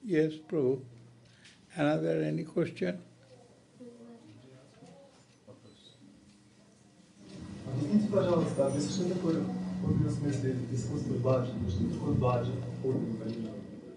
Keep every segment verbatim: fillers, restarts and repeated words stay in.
Yes, Prabhu. Another, any question? Объясните, пожалуйста, а что такое в подлинном смысле искусство баджан? Что такое баджан в подлинном понимании?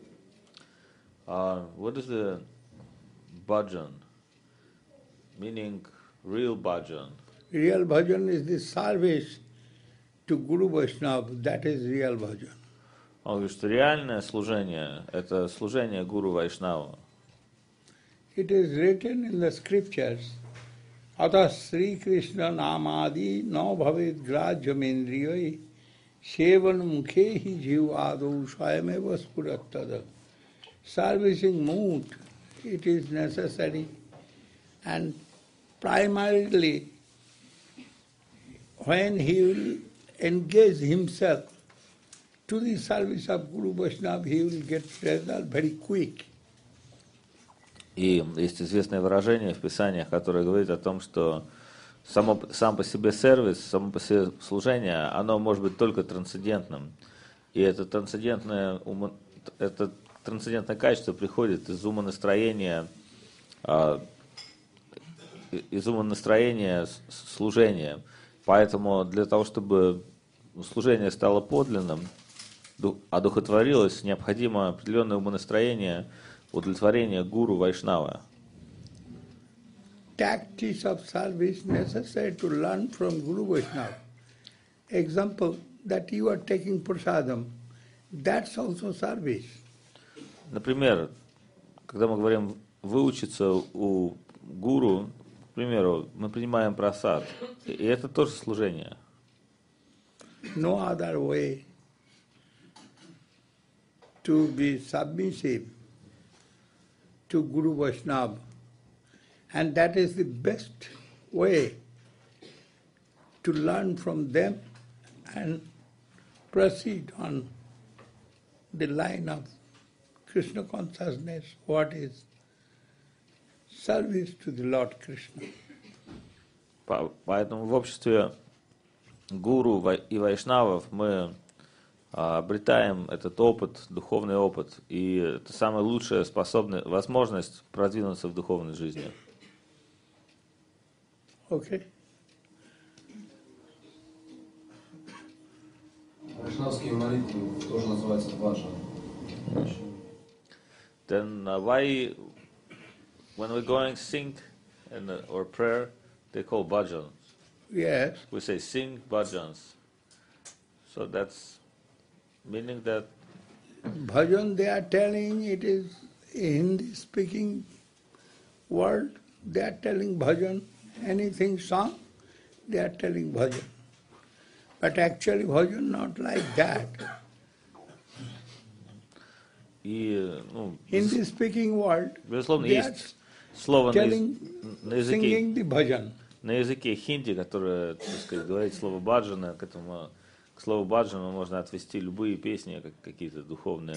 Uh, what is the bhajan? Meaning real bhajan. Real bhajan is the service to Guru Vaishnava. That is real bhajan. Он говорит, что реальное служение – это служение Гуру Вайшнава. It is written in the scriptures, Ata Sri Krishna Namadi no bhavet grajyamendriyai sevan mukhehi jivado swayameva spurattada. Servicing mood, it is necessary, and primarily when he will engage himself to the service of Guru Vaishnava, he will get result very quick. И есть известное выражение в Писаниях, которое говорит о том, что само, сам по себе сервис, само по себе служение, оно может быть только трансцендентным. И это трансцендентное, умо, это трансцендентное качество приходит из умонастроения, из умонастроения служения. Поэтому для того, чтобы служение стало подлинным, одухотворилось, необходимо определенное умонастроение, удовлетворение гуру Вайшнава. Tactics of service necessary to learn from Guru Vaishnava. Example, that you are taking prasadam, that's also service. Например, когда мы говорим выучиться у гуру, к примеру, мы принимаем прасад, и это тоже служение. No other way to be submissive to Guru Vaishnava, and that is the best way to learn from them and proceed on the line of Krishna consciousness, what is service to the Lord Krishna. Поэтому в обществе гуру и вайшнавов мы обретаем этот опыт, духовный опыт, и это самая лучшая способность, возможность продвинуться в духовной жизни. Okay. Вайшнавские молитвы тоже называются баджан. Then uh, why, when we're going sing and, uh, or prayer, they call bhajans. Yes. We say sing bhajans. So that's meaning that Bhajan, they are telling it is Hindi speaking world, they are telling bhajan, anything song, they are telling bhajan. But actually bhajan not like that. и, ну, Hindi speaking world, безусловно, they есть слово на, telling, на языке singing the bhajan. на языке хинди, которое, так сказать, говорит слово баджана, к этому к слову баджана можно отвести любые песни, как какие-то духовные.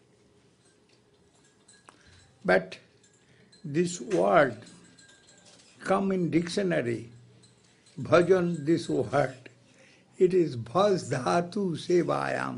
But this word come in dictionary, bhajan, this word, it is bhaj dhatu sevayam.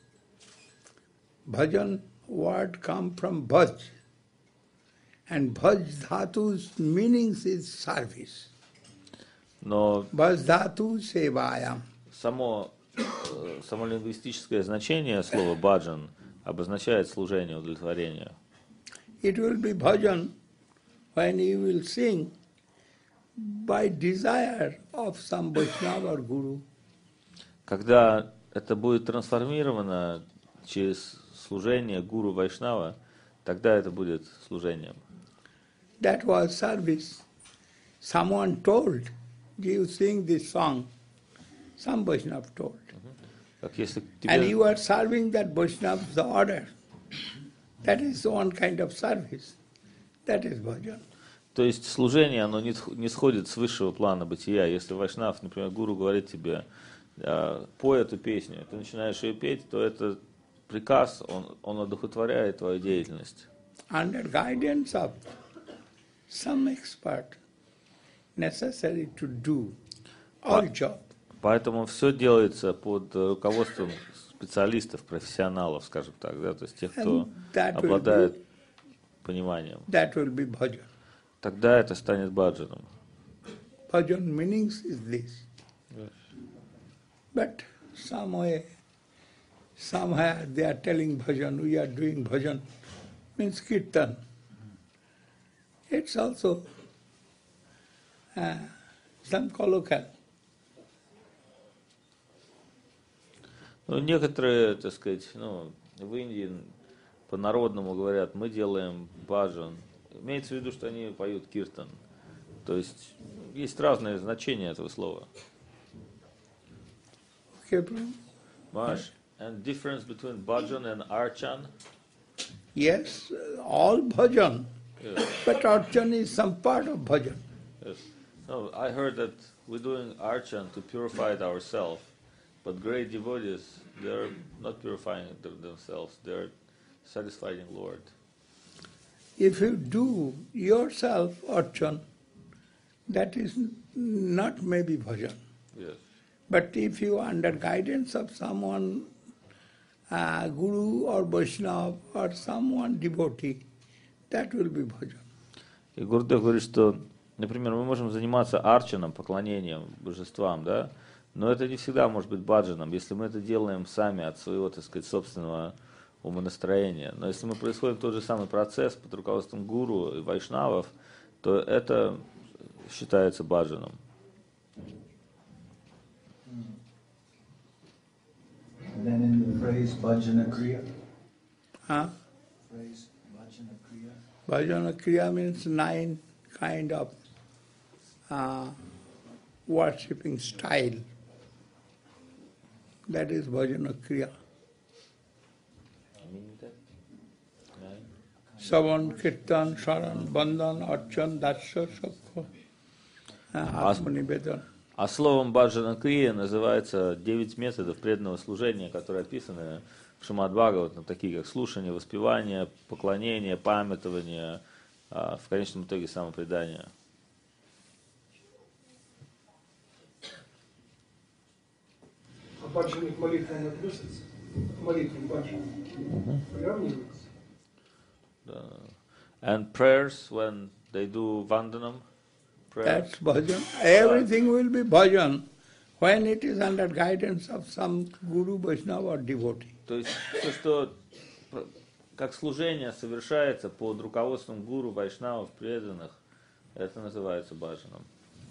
Bhajan word come from bhaj, and bhaj dhatu's meanings is service. Но Bhaj dhatu sevayam. само, само лингвистическое значение слова баджан обозначает служение, удовлетворение. It will be bhajan when you will sing by desire of some Vaishnava or Guru. Когда это будет трансформировано через служение гуру Вайшнава, тогда это будет служением. That was service. Someone told, you sing this song. Some Vaishnava told. Как если And тебе, you are serving that Vaishnava's order. That is one kind of service. That is bhajan. то есть служение, оно не, не сходит с высшего плана бытия. Если Вайшнав, например, гуру говорит тебе, пой эту песню, ты начинаешь ее петь, то это приказ, он, он одухотворяет твою деятельность. Under guidance of some expert, necessary to do all job. Поэтому все делается под руководством специалистов, профессионалов, скажем так, да, то есть тех, кто And that will обладает пониманием, that will be bhajan. тогда это станет баджаном. Bhajan meanings is this. But some way, somewhere they are telling bhajan, we are doing bhajan, means kirtan. It's also uh, some colloquial. Ну, некоторые, так сказать, ну, в Индии по-народному говорят, мы делаем баджан. Имеется в виду, что они поют киртан. То есть есть разные значения этого слова. Okay, bro? Maharaj, and difference between bhajan and archan? Yes, all bhajan, Yes. but archan is some part of bhajan. Yes. No, I heard that we're doing archan to purify ourselves, but great devotees, they're not purifying them- themselves, they're satisfying Lord. If you do yourself archan, that is not maybe bhajan. Yes. But if you are under guidance of someone, uh, guru or Vaishnava or someone devotee, that will be bhajan. И Гурдев говорит, что, например, мы можем заниматься арчаном, поклонением божествам, да, но это не всегда может быть баджаном, если мы это делаем сами от своего, так сказать, собственного умонастроения. Но если мы происходит тот же самый процесс под руководством гуру и вайшнавов, то это считается баджаном. And then in the phrase Bhajana Kriya, Huh? phrase Bhajana Kriya, Bhajana Kriya means nine kind of uh, worshipping style. That is Bhajana Kriya. Savan, Kirtan, Saran, Bandhan, Archan, Dasya, Sakha, uh, Atmanivedan. А словом баджана крия называется девять методов преданного служения, которые описаны в Шримад Бхагаватам, такие как слушание, воспевание, поклонение, памятование, а в конечном итоге самопредание. А баджаны к молитвам относятся? К молитвам баджаны приравниваются? Да. And prayers, when they do vandanam, prayers, That's bhajan. Everything will be bhajan when it is under guidance of some guru, Vaishnava or devotee. то есть то, что как служение совершается под руководством гуру, вайшнавов, преданных, это называется баджаном.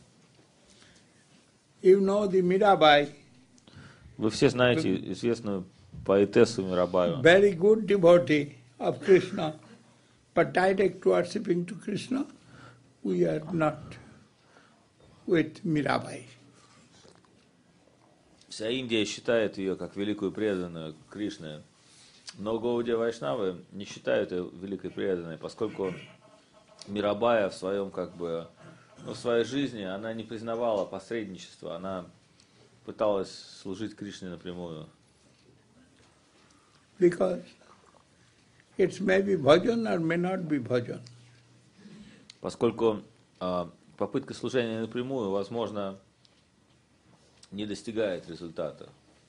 You know the Mirabai, Вы все знаете известную поэтессу Мирабаю. very good devotee of Krishna, but direct worshipping to Krishna, we are not with Mirabai. Вся Индия считает ее как великую преданную Кришне, но Гаудия Вайшнавы не считают ее великой преданной, поскольку Мирабая в своем как бы, ну, в своей жизни она не признавала посредничество, она пыталась служить Кришне напрямую. Because it may be bhajan or may not be bhajan. Поскольку э, попытка служения напрямую, возможно, не достигает результата.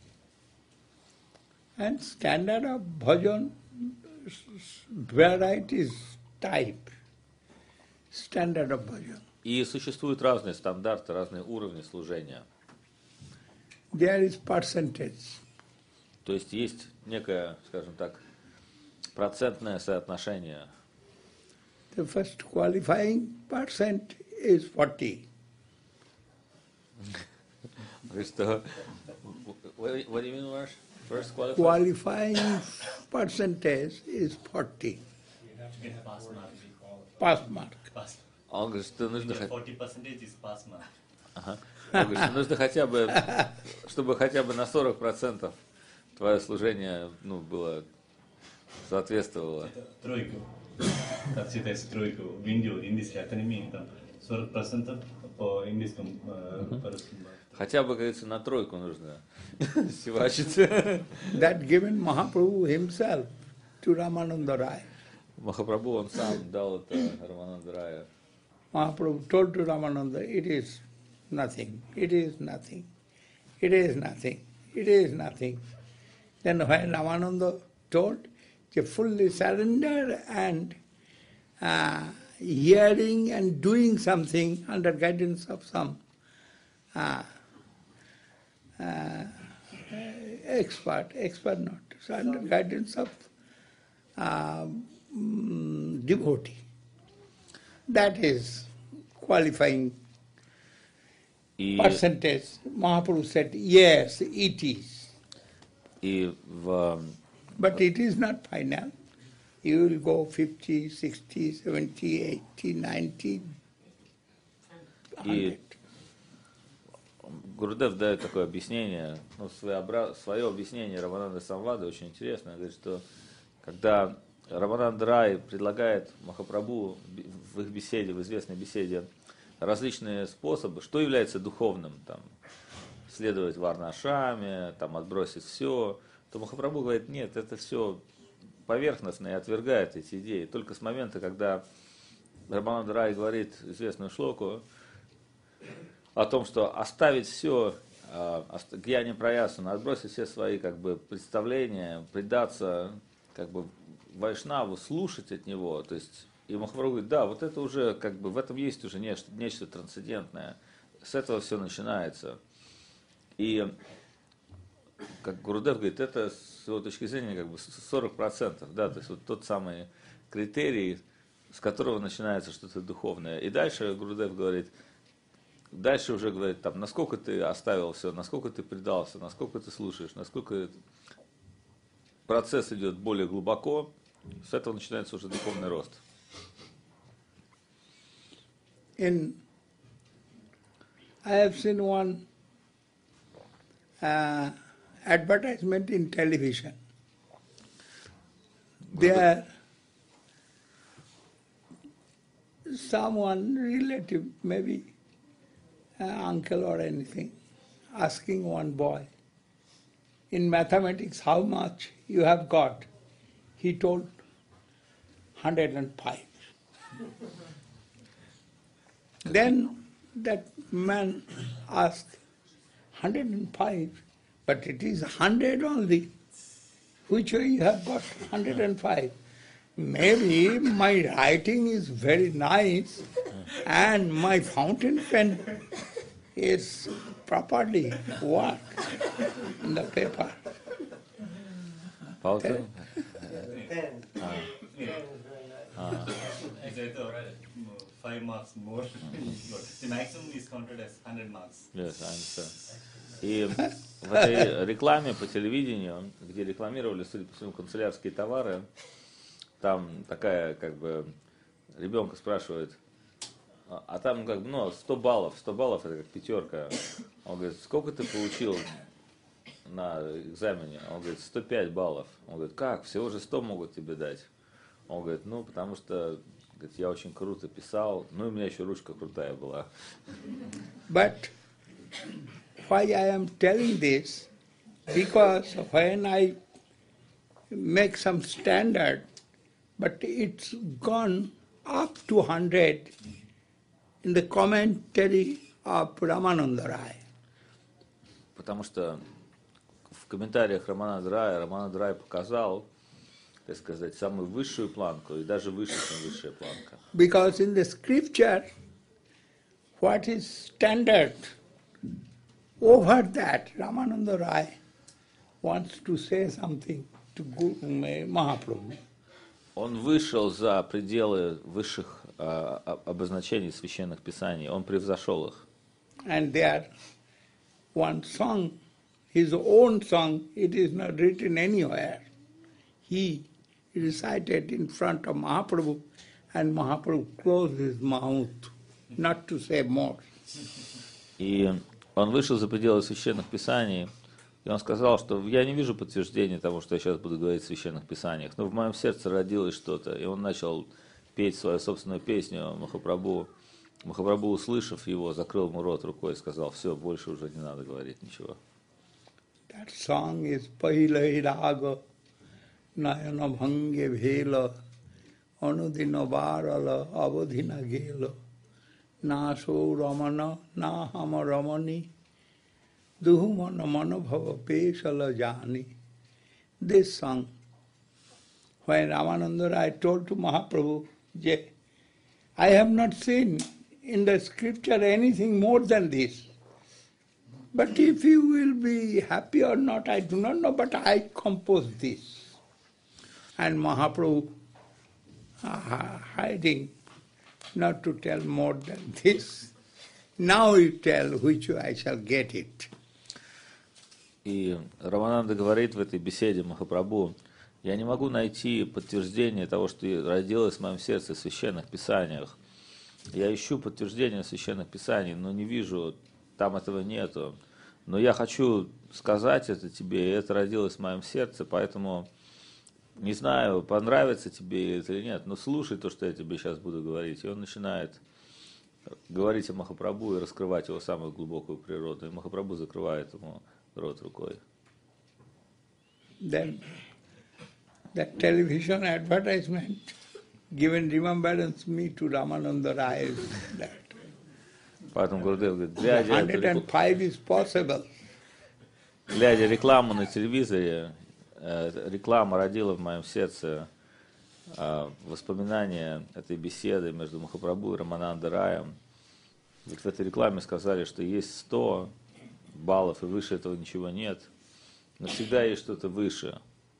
And standard of bhajan, varieties type, standard of bhajan. И существуют разные стандарты, разные уровни служения. There is percentage. То есть есть некое, скажем так, процентное соотношение. The first qualifying percent is forty. Что, what, what do you mean, Marsh? First qualified? Qualifying percentage is forty. You have to get pass mark. Pass mark. Pass. Он говорит, что нужно, хо- forty percentage is pass mark. ага. Он говорит, что нужно хотя бы, чтобы хотя бы на сорок процентов твое служение, ну, было, соответствовало. Это тройку. Так считается тройку. В Индию, индийский академии, там сорок процентов по индийскому, э, по русскому. Хотя бы, как говорится, на тройку нужно сивачить. That given Mahaprabhu himself to Ramananda Rai. Махапрабху, он сам дал это Рамананда Рая. Mahaprabhu told to Ramananda, it is nothing, it is nothing, it is nothing, it is nothing. Then when Ramananda told, they fully surrender and uh, hearing and doing something under guidance of some uh, uh, expert, expert not, so under guidance of uh, mm, devotee. That is qualifying И, percentage. Mahaprabhu said, yes, it is. и в But it is not final. You will go fifty, sixty, seventy, eighty, ninety, one hundred. Гурудев дает такое объяснение, ну, своеобра... свое объяснение Рамананда Самвада очень интересно. Говорит, что когда Рамананда Рай предлагает Махапрабху в их беседе, в известной беседе, различные способы, что является духовным, там, следовать варна-ашраме, там, отбросить все, то Махапрабху говорит, нет, это все поверхностно и отвергает эти идеи. Только с момента, когда Рамананда Рай говорит известную шлоку о том, что оставить все, гьяни праясана, отбросить все свои как бы представления, предаться как бы вайшнаву, слушать от него, то есть и Махапрабху говорит, да, вот это уже как бы в этом есть уже нечто, нечто трансцендентное, с этого все начинается. И как Гурудев говорит, это с его точки зрения как бы сорок процентов, да, то есть вот тот самый критерий, с которого начинается что-то духовное. И дальше Гурудев говорит, дальше уже говорит, там, насколько ты оставил все, насколько ты предался, насколько ты слушаешь, насколько процесс идет более глубоко, с этого начинается уже духовный рост. In, I have seen one uh, advertisement in television. There, someone relative, maybe uh, uncle or anything, asking one boy, in mathematics, how much you have got? He told, one hundred five. Then that man asked, one hundred five, but it is one hundred only. Which way you have got one hundred five? Maybe my writing is very nice and my fountain pen is properly worked in the paper. Fountain? Ten. Is it uh, five marks more? The maximum is counted as one hundred marks. Yes, I understand. И в этой рекламе по телевидению, где рекламировали, судя по всему, канцелярские товары, там такая, как бы, ребенка спрашивает, а там, как бы, ну, сто баллов, сто баллов это как пятерка. Он говорит, сколько ты получил на экзамене? Он говорит, сто пять баллов. Он говорит, как, всего же сто могут тебе дать? Он говорит, ну, потому что, говорит, я очень круто писал, ну, и у меня еще ручка крутая была. But why I am telling this? Because when I make some standard, but it's gone up to one hundred in the commentary of Ramananda Rai. Потому что в комментариях Рамананда Рая Рамананда Рай показал, так сказать, самую высшую планку и даже выше, чем высшая планка. Because in the scripture, what is standard, over that Ramananda Rai wants to say something to Guru Mahaprabhu. Он вышел за пределы высших э, обозначений священных писаний, он превзошел их. And there, one song, his own song, it is not written anywhere. He recited in front of Mahaprabhu, and Mahaprabhu closed his mouth, not to say more. И он вышел за пределы священных писаний, и он сказал, что я не вижу подтверждения того, что я сейчас буду говорить в священных писаниях, но в моем сердце родилось что-то, и он начал петь свою собственную песню Махапрабху. Махапрабху, услышав его, закрыл ему рот рукой и сказал, все, больше уже не надо говорить ничего. That song is Pahilai Raga Nayana Bhange Vela Anudina Varala Avadhina Gela Naso Ramana Nahama Ramani Duhumana Manabhava Pesala Jani. This song, when Ramananda Rai told to Mahaprabhu, Je, I have not seen in the scripture anything more than this. But if you will be happy or not, I do not know, but I composed this. And Mahaprabhu uh, hiding not to tell more than this. Now you tell which I shall get it. И Рамананда говорит в этой беседе Махапрабху: я не могу найти подтверждение того, что родилось в моем сердце в священных писаниях. Я ищу подтверждение в священных писаниях, но не вижу, там этого нету. Но я хочу сказать это тебе, и это родилось в моем сердце, поэтому не знаю, понравится тебе это или нет, но слушай то, что я тебе сейчас буду говорить. И он начинает говорить о Махапрабху и раскрывать его самую глубокую природу. И Махапрабху закрывает ему рот рукой. Then that television advertisement given remembrance me to Ramananda Rai is that. Поэтому Гурудев говорит, глядя, one hundred five is possible. глядя рекламу на телевизоре, э, реклама родила в моем сердце э, воспоминания этой беседы между Махапрабху и Рамананда Раем. Ведь в этой рекламе сказали, что есть сто баллов, и выше этого ничего нет. Но всегда есть что-то выше.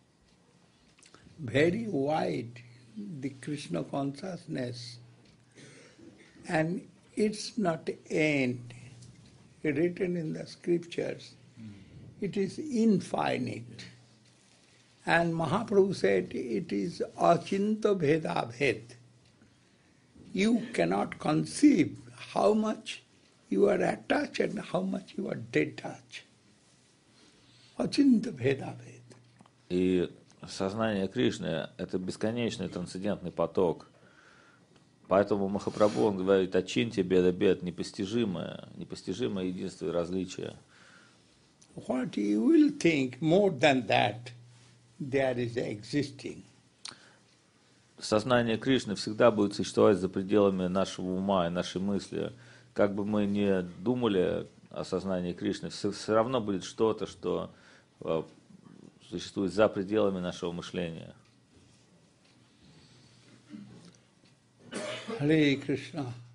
Very wide, the Krishna consciousness. And it's not end, written in the scriptures. It is infinite. And Mahaprabhu said it is achinta bheda bhed. You cannot conceive how much you are attached and how much you are detached. Achinta bheda bhed. И сознание Кришны – это бесконечный трансцендентный поток. Поэтому Махапрабху, он говорит о чинте беда-бед, непостижимое, непостижимое единство и различие. What you will think more than that, there is existing. Сознание Кришны всегда будет существовать за пределами нашего ума и нашей мысли. Как бы мы ни думали о сознании Кришны, все, все равно будет что-то, что э, существует за пределами нашего мышления. Hare Krishna.